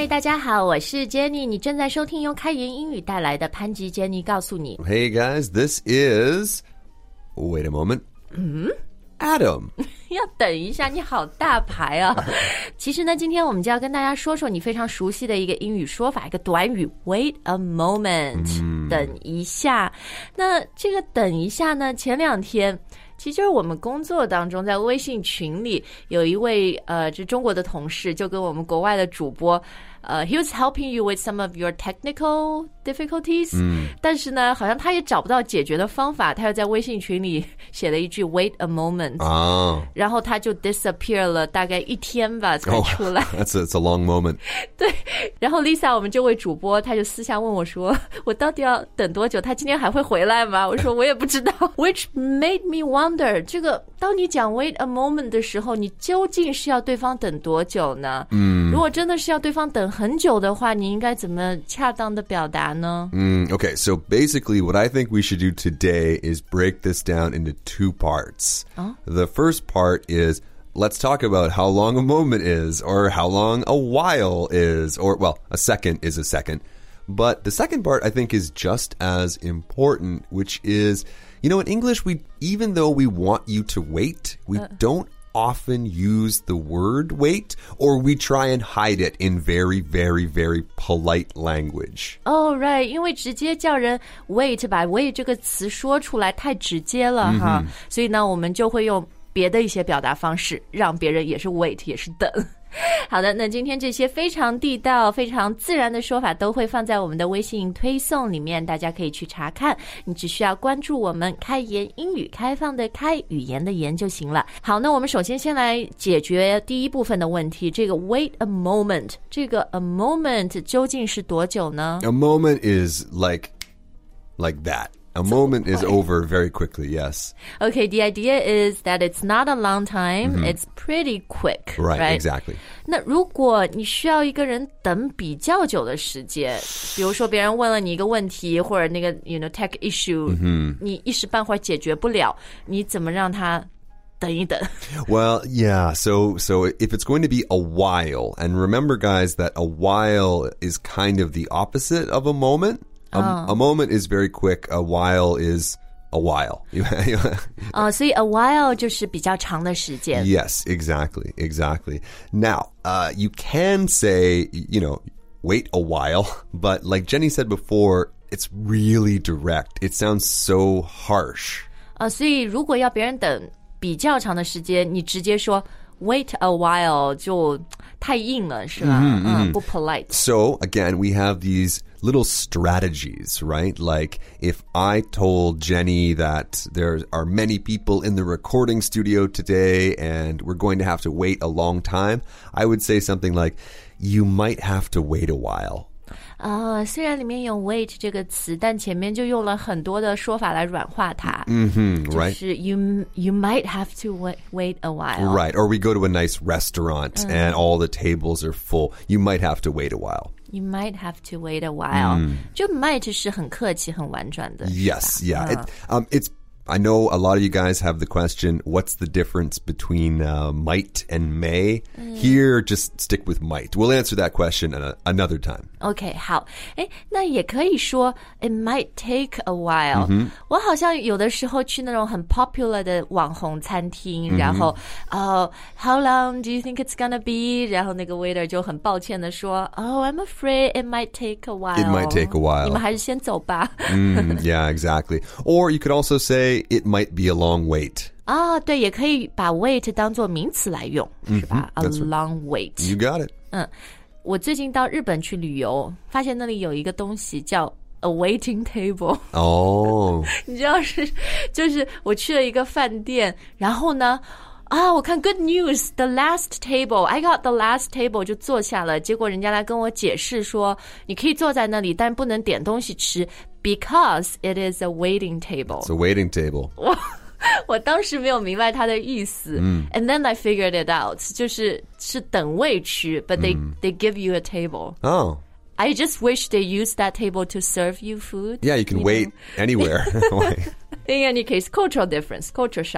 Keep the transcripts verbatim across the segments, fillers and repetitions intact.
大家好，我是 Jenny， 你正在收听由开言英语带来的潘吉 Jenny 告诉你。 Hey guys, this is... Wait a moment. 嗯 Adam. 要等一下，你好大牌啊。其实呢，今天我们就要跟大家说说你非常熟悉的一个英语说法，一个短语 Wait a moment、嗯、等一下。那这个等一下呢，前两天其实就是我们工作当中在微信群里有一位呃，这中国的同事就跟我们国外的主播呃、uh, he was helping you with some of your technical difficulties、嗯、但是呢好像他也找不到解决的方法，他又在微信群里写了一句 wait a moment、oh. 然后他就 disappear 了大概一天吧才出来、 oh, that's a, that's a long moment 对，然后 Lisa 我们这位主播他就私下问我说我到底要等多久，他今天还会回来吗？我说我也不知道which made me wonder 这个当你讲 wait a moment 的时候，你究竟是要对方等多久呢？嗯，如果真的是要对方等很久的话，你应该怎么恰当的表达呢？ Mm, okay, so basically what I think we should do today is break this down into two parts. Oh? The first part is let's talk about how long a moment is, or how long a while is, or, well, a second is a second. But the second part, I think, is just as important, which is, you know, in English, we even though we want you to wait, we uh. don't often use the word wait, or we try and hide it in very, very, very polite language. Oh, right. 因为直接叫人 wait 把 wait 这个词说出来太直接了哈、mm-hmm. 所以呢我们就会用别的一些表达方式让别人也是 wait 也是等。好的，那今天这些非常地道非常自然的说法都会放在我们的微信推送里面，大家可以去查看，你只需要关注我们开言英语，开放的开，语言的言就行了。好，那我们首先先来解决第一部分的问题，这个 wait a moment， 这个 a moment 究竟是多久呢？ A moment is like like that.A moment is over very quickly, yes. Okay, the idea is that it's not a long time, mm-hmm. it's pretty quick. Right, right? Exactly. 那如果你需要一个人等比较久的时间，比如说别人问了你一个问题，或者那个 you know, tech issue、mm-hmm. 你一时半会儿解决不了，你怎么让他等一等？ Well, yeah, so so if it's going to be a while, and remember guys that a while is kind of the opposite of a moment.A, oh. a moment is very quick. A while is a while. 哦，所以 a while 就是比较长的时间。 Yes, exactly, exactly. Now, uh, you can say, you know, wait a while, but like Jenny said before, it's really direct. It sounds so harsh. 啊，所以如果要别人等比较长的时间，你直接说wait a while 就太硬了，是吧？ Mm-hmm, 嗯，不 polite. So, again, we have these little strategies, right? Like if I told Jenny that there are many people in the recording studio today and we're going to have to wait a long time, I would say something like, you might have to wait a while. 啊、uh, 虽然里面有 wait 这个词，但前面就用了很多的说法来软化它。 Mm-hmm, right. 就是 you, you might have to wait, wait a while. Right, or we go to a nice restaurant、嗯、and all the tables are full. You might have to wait a while. You might have to wait a while. 嗯、 就 might 是很客气很婉转的。 Yes, yeah. 嗯、 it, um, it's I know a lot of you guys have the question, what's the difference between uh, might and may? Mm. Here, just stick with might. We'll answer that question a, another time. Okay, 好。诶，那也可以说 it might take a while、mm-hmm. 我好像有的时候去那种很 popular 的网红餐厅、mm-hmm. 然后哦、uh, how long do you think it's gonna be? 然后那个 waiter 就很抱歉的说 Oh, I'm afraid it might take a while. It might take a while. 你们还是先走吧。 mm, yeah, exactly. Or you could also say it might be a long wait. 啊，对，也可以把 wait 当作名词来用，是吧？ A long wait. You got it. 嗯，我最近到日本去旅游，发现那里有一个东西叫 a waiting table. 哦， 你知道是，就是我去了一个饭店，然后呢，啊，我看 good news, the last table, I got the last table 就坐下了，结果人家来跟我解释说，你可以坐在那里，但不能点东西吃 ，because it is a waiting table. It's a waiting table. 我我当时没有明白它的意思、嗯、，and then I figured it out， 就是是等位区 ，but they、嗯、they give you a table. Oh.I just wish they used that table to serve you food. Yeah, you can you wait know? Anywhere. In any case, cultural difference, culture shock.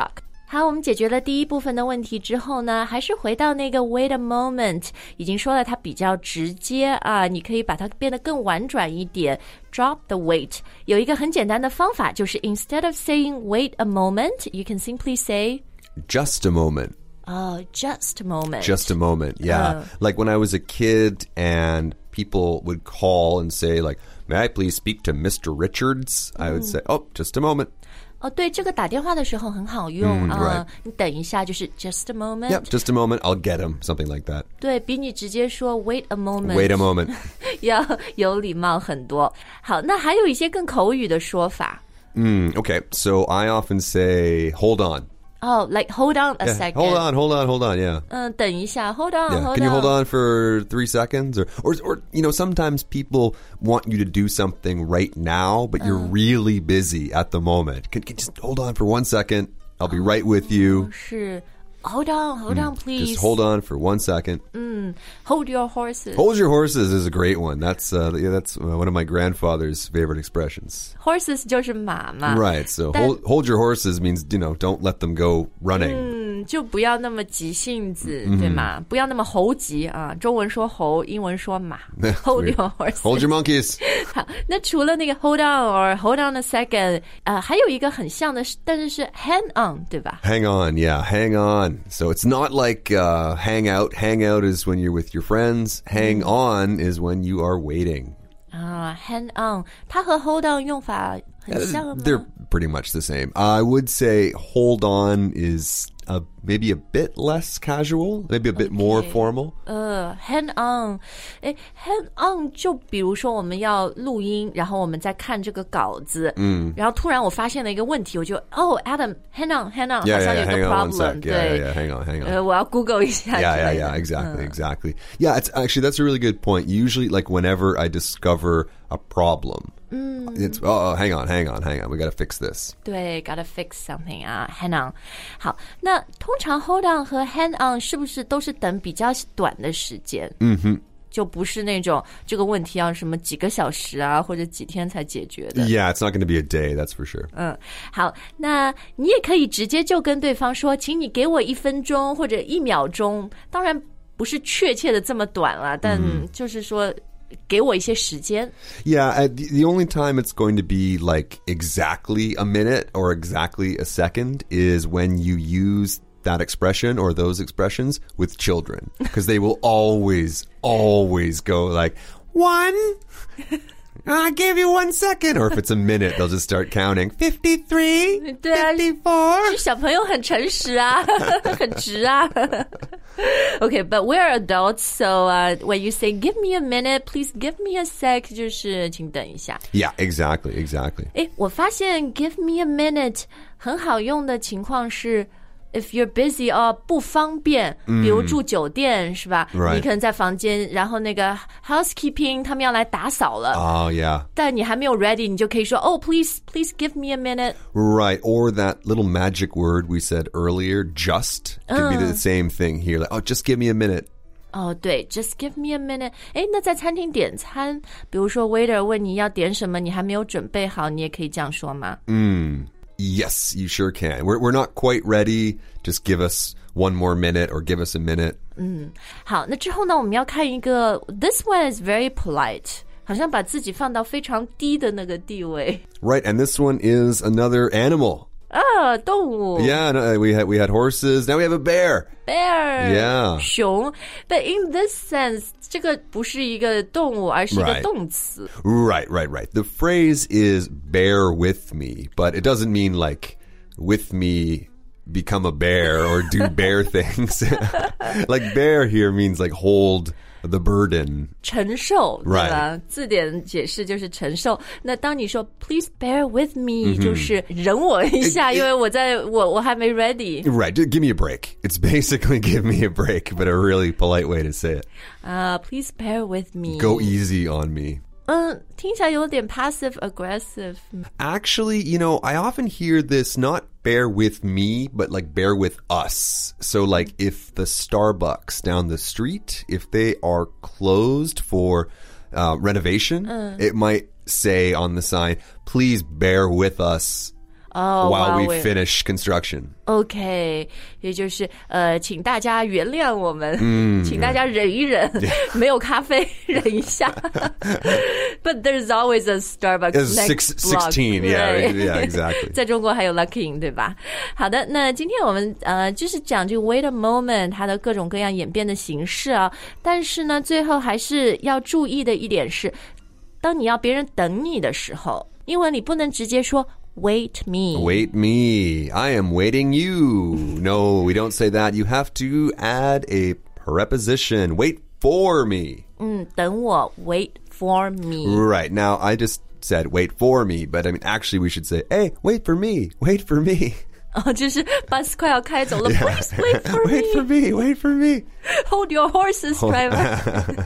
好，我们解决了第一部分的问题之后呢，还是回到那个 wait a moment， 已经说了它比较直接啊，你可以把它变得更婉转一点 drop the wait。 有一个很简单的方法，就是 instead of saying wait a moment, you can simply say just a moment. Oh, just a moment. Just a moment, yeah. Oh. Like when I was a kid and people would call and say like, may I please speak to Mister Richards? I would say, oh, just a moment. 哦，对，这个打电话的时候很好用啊、 嗯 right. 你等一下就是 just a moment. Yep, just a moment, I'll get him, something like that. 对，比你直接说 wait a moment Wait a moment. 要有礼貌很多。好，那还有一些更口语的说法。 Mm, okay, so I often say, hold on. Oh, like hold on a Yeah, second. hold on, hold on, hold on, yeah. 嗯，等一下 hold on, Yeah. hold Can you hold on. on for three seconds? Or, or, or, you know, sometimes people want you to do something right now, but you're really busy at the moment. Can, can just hold on for one second. I'll be right with you. 是 hold on, hold on, please. Just hold on for one second. 嗯 hold your horses. Hold your horses is a great one. That's uh, yeah, that's uh, one of my grandfather's favorite expressions. Horses 就是马嘛。 Right. So That- hold hold your horses means, you know, don't let them go running. 嗯，就不要那么急性子，对吗？不要那么猴急啊！中文说猴，英文说马。Hold your horses. Hold your monkeys. 好，那除了那个 hold on or hold on a second， 呃，还有一个很像的，但是是 hang on， 对吧？ Hang on, yeah, hang on. So it's not like uh, hang out. Hang out is when you're with your friends. Hang on is when you are waiting. 啊 ，hang on， 它和 hold on 用法很像吗？ They're pretty much the same. I would say hold on is uh, maybe a bit less casual, maybe a bit more formal. 呃 hang on， 哎 hang on 就比如说我们要录音，然后我们在看这个稿子，嗯，然后突然我发现了一个问题，我就哦 Adam hang on hang on， Yeah, 好像 yeah, 有 yeah. 一 Hang 个 on one problem， sec. 对 Yeah, yeah, yeah. Hang on, hang on. 呃，我要 Google 一下。 Yeah, yeah, yeah. Exactly, exactly. Yeah, it's actually that's a really good point. Usually, like whenever I discover a problem, it's oh, oh, hang on, hang on, hang on. We got to fix this. 对 ，gotta fix something 啊 ，hang on。好，那通常 hold on 和 hang on 是不是都是等比较短的时间？嗯哼，就不是那种这个问题要什么几个小时啊，或者几天才解决的。 Yeah, it's not going to be a day, that's for sure. 嗯，好，那你也可以直接就跟对方说，请你给我一分钟或者一秒钟，当然不是确切的这么短了，但就是说。给我一些时间。 Yeah, uh, the, the only time it's going to be like exactly a minute or exactly a second is when you use that expression or those expressions with children, because they will always, always go like, one, I'll give you one second. Or if it's a minute, they'll just start counting, fifty-three, 对啊 fifty-four. 小朋友很诚实啊，很直啊。Okay, but we're adults, so uh, when you say "give me a minute," please give me a sec， 就是请等一下。 Yeah, exactly, exactly. 诶，我发现 "give me a minute" 很好用的情况是。If you're busy 哦，不方便，比如住酒店、是吧？ Right. 你可能在房间，然后那个 housekeeping 他们要来打扫了， Oh, yeah. 但你还没有 ready， 你就可以说 Oh, please, please give me a minute. Right, or that little magic word we said earlier, just, could be the same thing here. Like, oh, just give me a minute. 哦，对 ，just give me a minute。诶，那在餐厅点餐，比如说 waiter 问你要点什么，你还没有准备好，你也可以这样说吗？ Yes, you sure can. We're we're not quite ready. Just give us one more minute or give us a minute. 好，那之后呢，我们要看一个 This one is very polite， 好像把自己放到非常低的那个地位。 Right, and this one is another animal. 啊，动物 Yeah, no, we had we had horses. Now we have a bear. bear Yeah. 熊 ，but in this sense， 这个不是一个动物，而是一个 Right. 动词。 Right, right, right. The phrase is bear with me, but it doesn't mean like with me become a bear or do bear things. Like bear here means like hold the burden. 承受，对吧 Right. 字典解释就是承受。那当你说 Please bear with me，、就是忍我一下，因为我在我我还没 ready。 Right, just give me a break. It's basically give me a break, but a really polite way to say it. 啊、p l e a s e bear with me。 Go easy on me. 嗯，听起来有点 passive aggressive。 Actually, you know, I often hear this not bear with me, but like bear with us. So like if the Starbucks down the street, if they are closed for uh, renovation, it might say on the sign, please bear with us Oh, while wow, we we- finish construction. OK， 也就是呃，请大家原谅我们， 嗯请大家忍一忍，没有咖啡忍一下。But there's always a Starbucks It's next six, block. sixteen, yeah, Right. yeah, exactly. 在中国还有 Luckin 对吧？好的，那今天我们呃就是讲这个 wait a moment 它的各种各样演变的形式啊，但是呢，最后还是要注意的一点是，当你要别人等你的时候，英文你不能直接说Wait me. Wait me. I am waiting you. No, we don't say that. You have to add a preposition. Wait for me. 嗯，等我 wait for me. Right. Now, I just said wait for me, but I mean, actually, we should say, hey, wait for me. Wait for me. 哦，就是 bus 快要开走了 Please wait for me. Wait for me. Wait for me. Hold your horses, driver.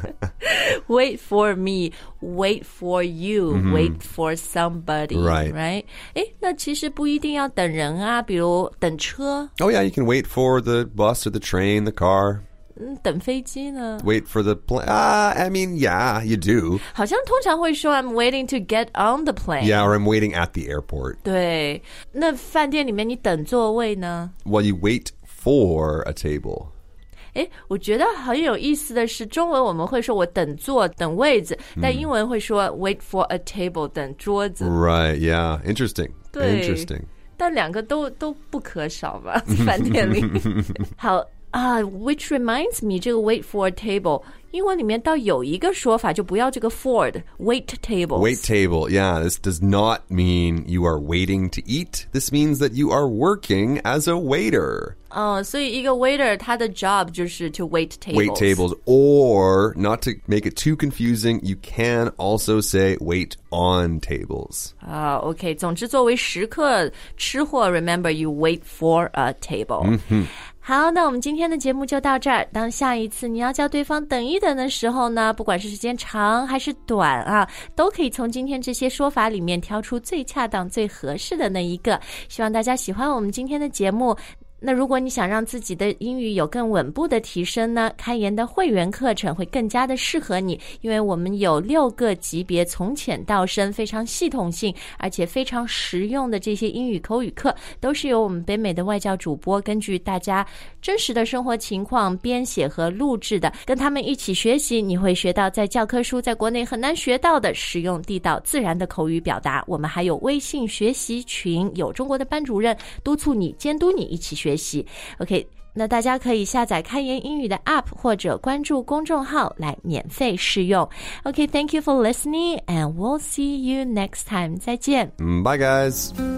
Wait for me. Wait for you. Wait for somebody. Right. Right? 诶，那其实不一定要等人啊，比如等车， Oh, yeah, you can wait for the bus or the train, the car. 嗯，等飞机呢？ Wait for the plane. Ah, I mean, yeah, you do. 好像通常会说 I'm waiting to get on the plane. Yeah, or I'm waiting at the airport. 对，那饭店里面你等座位呢？ Well, you wait for a table. 诶，我觉得很有意思的是，中文我们会说我等座等位子，但英文会说 wait for a table 等桌子。 Right, yeah. Interesting. 对 Interesting. 但两个都都不可少吧，在饭店里。好啊、uh, ，which reminds me， 这个 wait for a table， 英文里面倒有一个说法，就不要这个 for 的 wait table。 Wait table, yeah. This does not mean you are waiting to eat. This means that you are working as a waiter. 哦、uh, 所以一个 waiter 他的 job 就是 to wait tables。 Wait tables, or not to make it too confusing, you can also say wait on tables. 啊、uh, ，OK， 总之作为食客吃货 ，remember you wait for a table。嗯好，那我们今天的节目就到这儿。当下一次你要叫对方等一等的时候呢，不管是时间长还是短啊，都可以从今天这些说法里面挑出最恰当、最合适的那一个。希望大家喜欢我们今天的节目。那如果你想让自己的英语有更稳步的提升呢，开言的会员课程会更加的适合你，因为我们有六个级别从浅到深，非常系统性而且非常实用的这些英语口语课，都是由我们北美的外教主播根据大家真实的生活情况编写和录制的，跟他们一起学习，你会学到在教科书在国内很难学到的实用地道自然的口语表达。我们还有微信学习群，有中国的班主任督促你监督你一起学习。OK， 那大家可以下载开言英语的 App 或者关注公众号来免费试用。OK， thank you for listening and we'll see you next time. 再见。 Bye, guys.